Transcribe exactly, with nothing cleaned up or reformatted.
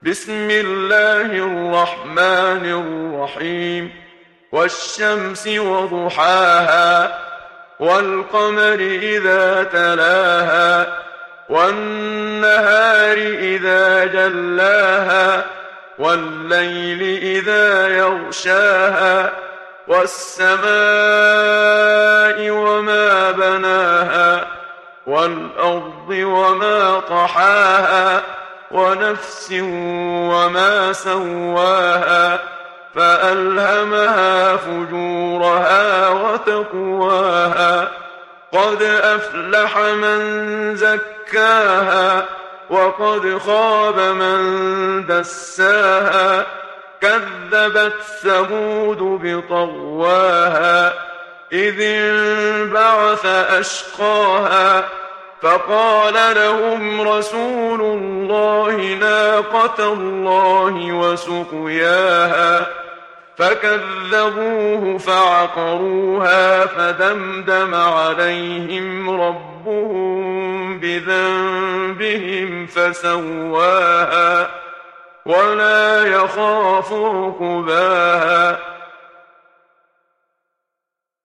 بسم الله الرحمن الرحيم والشمس وضحاها والقمر إذا تلاها والنهار إذا جلاها والليل إذا يغشاها والسماء وما بناها والأرض وما طحاها ونفس وما سواها فألهمها فجورها وتقواها قد أفلح من زكاها وقد خاب من دساها كذبت ثمود بطغواها إذ انبعث أشقاها فقال لهم رسول الله ناقة الله وسقياها فكذبوه فعقروها فدمدم عليهم ربهم بذنبهم فسواها ولا يخاف عقباها